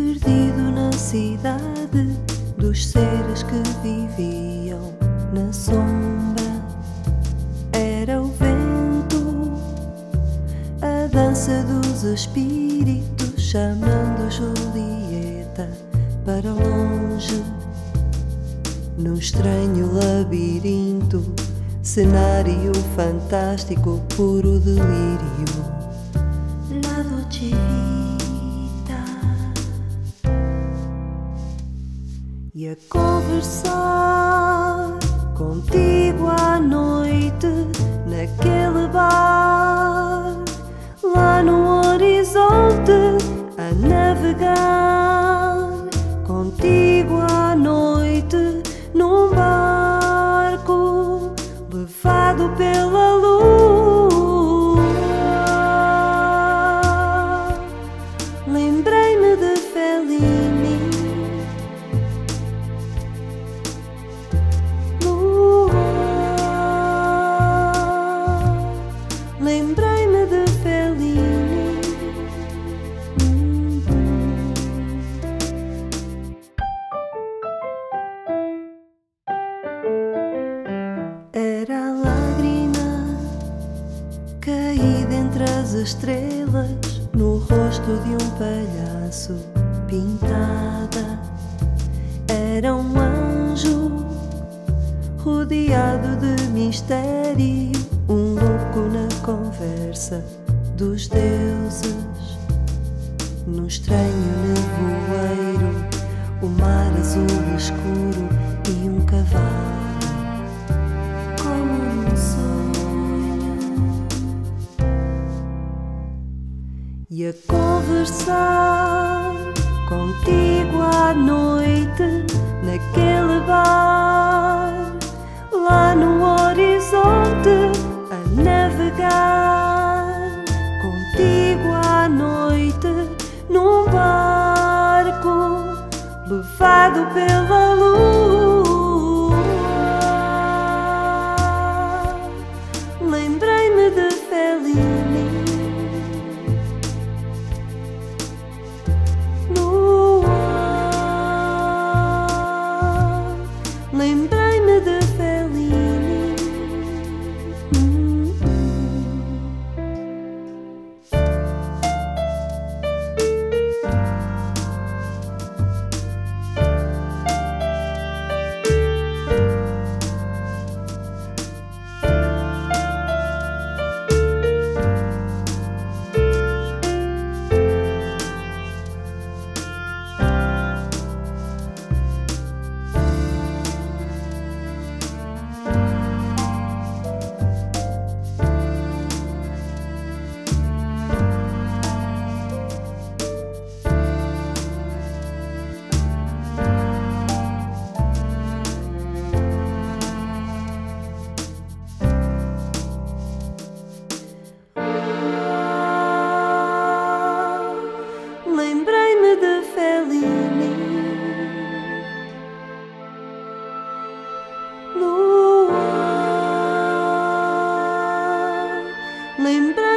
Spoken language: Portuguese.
perdido na cidade dos seres que viviam na sombra. Era o vento, a dança dos espíritos, chamando Julieta para longe. Num estranho labirinto, cenário fantástico, puro delírio. La dolce vita. E a conversar contigo à noite, naquele bar, lá no horizonte, a navegar. Contigo à noite, num barco, levado pela lua. Lembrei-me de Fellini. Lua. Lembrei-me de Fellini. Era a lágrima caída entre as estrelas no rosto de um palhaço pintada. Era um anjo rodeado de mistério, um louco na conversa dos deuses. Num estranho nevoeiro, o mar azul escuro e um cavalo. E a conversar contigo à noite, naquele bar, lá no horizonte, a navegar. Contigo à noite, num barco, levado pela lua. Lembrei-me de Fellini. Lembrei-me de Fellini. Lembrei-me de Fellini. Lua. Lembrei-me